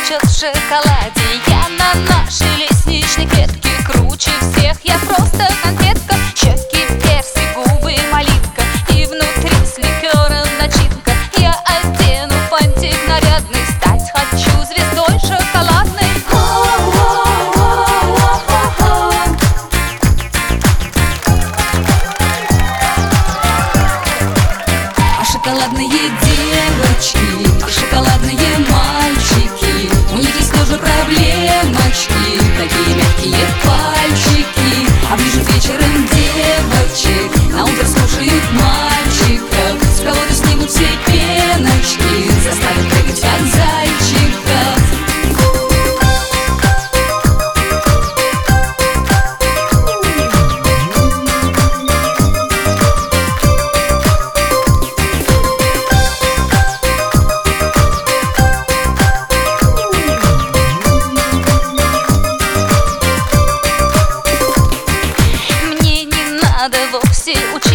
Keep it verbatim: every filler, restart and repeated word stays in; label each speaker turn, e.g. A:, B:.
A: плачут в шоколаде. Я на нашей лестничной клетке круче всех, я просто конфетка. Щеки персик, губы малинка, и внутри с ликером начинка. Я одену фантик нарядный, стать хочу звездой шоколадной. А шоколадные девочки, а шоколадные мальчики, у них есть тоже проблемочки, такие мягкие пальчики. А ближе к вечером девочек на утро слушают мальчиков, с кого-то снимут все пеночки, заставят прыгать как зайчиков. Надо вовсе учить